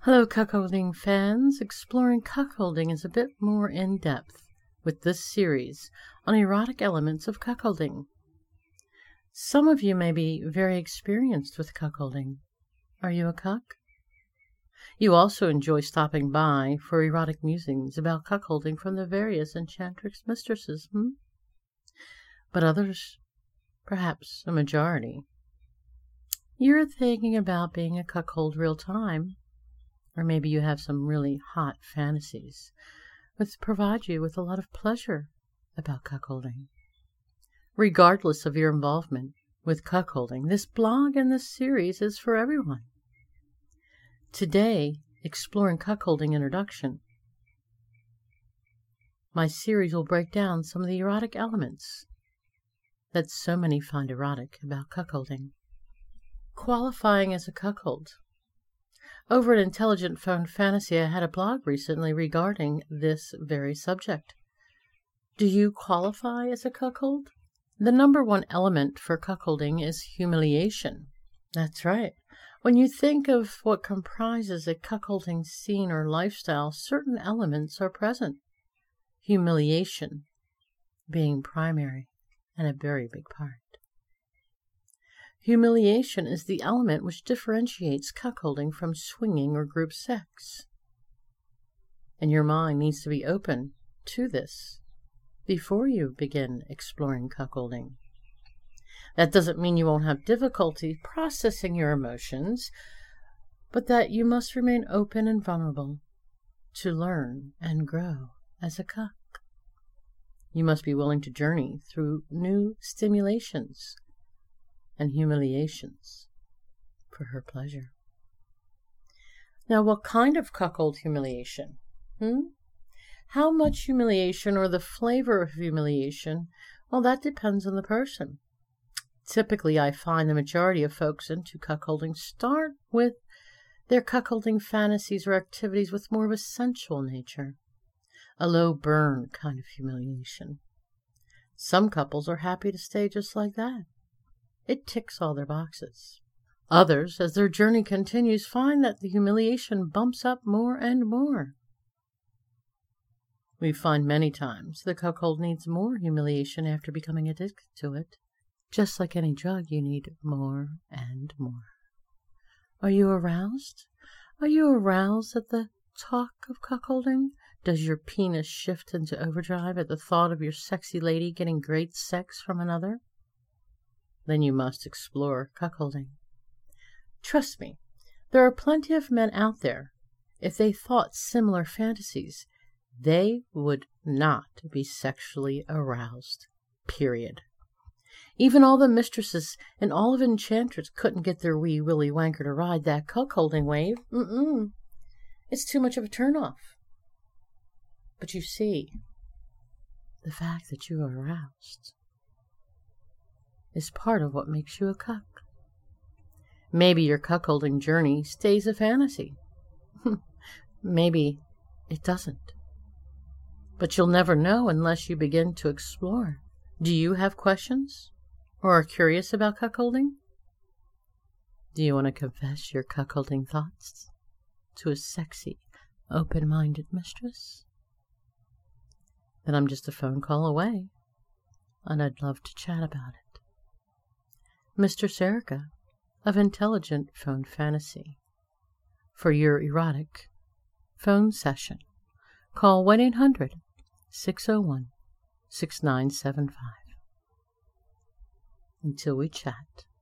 Hello, cuckolding fans. Exploring cuckolding is a bit more in depth with this series on erotic elements of cuckolding. Some of you may be very experienced with cuckolding. Are you a cuck? You also enjoy stopping by for erotic musings about cuckolding from the various enchantrix mistresses, But others, perhaps a majority, you're thinking about being a cuckold real time. Or maybe you have some really hot fantasies which provide you with a lot of pleasure about cuckolding. Regardless of your involvement with cuckolding, this blog and this series is for everyone. Today, Exploring Cuckolding Introduction, my series will break down some of the erotic elements that so many find erotic about cuckolding. Qualifying as a cuckold. Over at Intelligent Phone Fantasy, I had a blog recently regarding this very subject. Do you qualify as a cuckold? The number one element for cuckolding is humiliation. That's right. When you think of what comprises a cuckolding scene or lifestyle, certain elements are present. Humiliation being primary and a very big part. Humiliation is the element which differentiates cuckolding from swinging or group sex. And your mind needs to be open to this before you begin exploring cuckolding. That doesn't mean you won't have difficulty processing your emotions, but that you must remain open and vulnerable to learn and grow as a cuck. You must be willing to journey through new stimulations and humiliations for her pleasure. Now, what kind of cuckold humiliation? How much humiliation or the flavor of humiliation? Well, that depends on the person. Typically, I find the majority of folks into cuckolding start with their cuckolding fantasies or activities with more of a sensual nature, a low burn kind of humiliation. Some couples are happy to stay just like that. It ticks all their boxes. Others, as their journey continues, find that the humiliation bumps up more and more. We find many times the cuckold needs more humiliation after becoming addicted to it. Just like any drug, you need more and more. Are you aroused? Are you aroused at the talk of cuckolding? Does your penis shift into overdrive at the thought of your sexy lady getting great sex from another? Then you must explore cuckolding. Trust me, there are plenty of men out there. If they thought similar fantasies, they would not be sexually aroused. Period. Even all the mistresses and all of Enchantress couldn't get their wee Willy Wanker to ride that cuckolding wave. It's too much of a turn-off. But you see, the fact that you are aroused is part of what makes you a cuck. Maybe your cuckolding journey stays a fantasy. Maybe it doesn't. But you'll never know unless you begin to explore. Do you have questions or are curious about cuckolding? Do you want to confess your cuckolding thoughts to a sexy, open-minded mistress? Then I'm just a phone call away, and I'd love to chat about it. Mistress Erica of Intelligent Phone Fantasy. For your erotic phone session, call 1-800-601-6975. Until we chat.